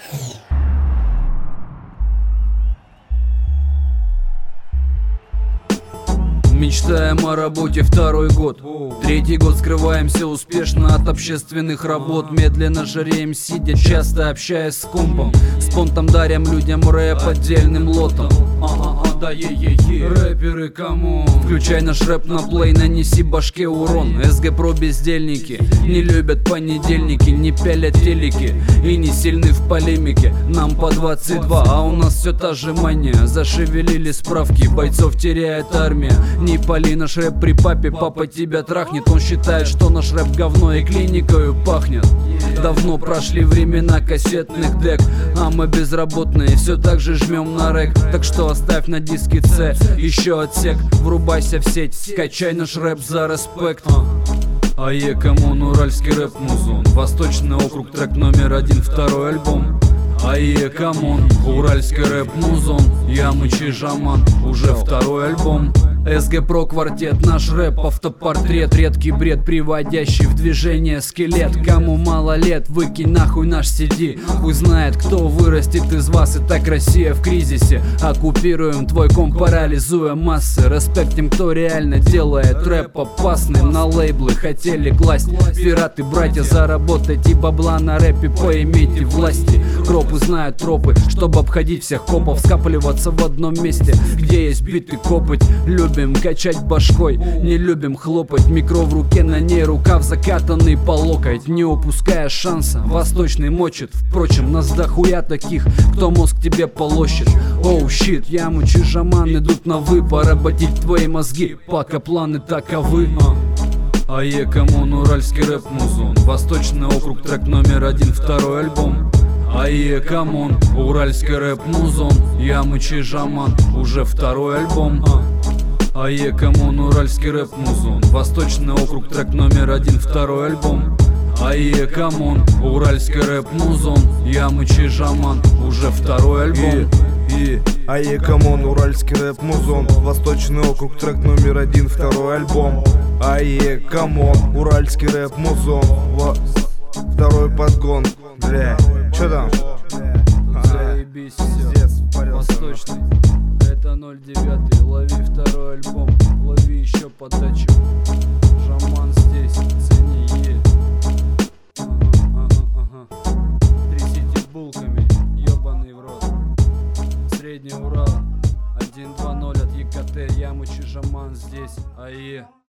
Мечтаем о работе второй год. Третий год скрываемся успешно от общественных работ. Медленно жареем, сидя, часто общаясь с компом. С понтом дарим людям рэп отдельным лотом. Да рэперы, кому? Включай наш рэп на плей, нанеси башке урон. СГ про бездельники не любят понедельники, не пялят телеки и не сильны в полемике. Нам по 22, а у нас все та же мания. Зашевелили справки, бойцов теряет армия. Не пали наш рэп при папе, папа тебя трахнет. Он считает, что наш рэп говно и клиникою пахнет. Давно прошли времена кассетных дек, а мы безработные все так же жмем на рэк. Так что оставь на диске С еще отсек, врубайся в сеть, скачай наш рэп за респект. АЕ Коммун, Уральский рэп-музон, Восточный округ, трек номер 1, второй альбом. АЕ Коммун, Уральский рэп-музон, Ямыч и Жаман, уже второй альбом. СГ Про квартет, наш рэп автопортрет, редкий бред, приводящий в движение скелет. Кому мало лет, выкинь нахуй наш CD. Хуй знает, кто вырастет из вас, и так Россия в кризисе. Оккупируем твой комп, парализуя массы. Респектим, кто реально делает рэп опасным. На лейблы хотели класть пираты, братья, заработайте бабла на рэпе, поимейте власти. Кропы знают тропы, чтобы обходить всех копов, скапливаться в одном месте, где есть биты копоть. Любим качать башкой, не любим хлопать. Микро в руке, на ней рукав закатанный по локоть. Не упуская шанса, Восточный мочит. Впрочем, нас дохуя таких, кто мозг тебе полощет. Оу щит, Ямыч и Жаман идут на вы, поработить твои мозги, пока планы таковы. АЕ Коммун, Уральский рэп-музон, Восточный округ, трек номер 1, второй альбом. АЕ Коммун, Уральский рэп-музон, Ямыч и Жаман, уже второй альбом. АЕ Коммун, Уральский рэп-музон, Восточный округ, трек номер 1, второй альбом. АЕ Коммун, Уральский рэп-музон, Ямыч и Жаман, уже второй альбом. АЕ Коммун, Уральский рэп-музон, Восточный округ, трек номер 1, второй альбом. АЕ Коммун, Уральский рэп-музон, второй подгон. Бля, чё там? Заебись, все, Восточный. Это 09, лови второй альбом, лови еще подачу.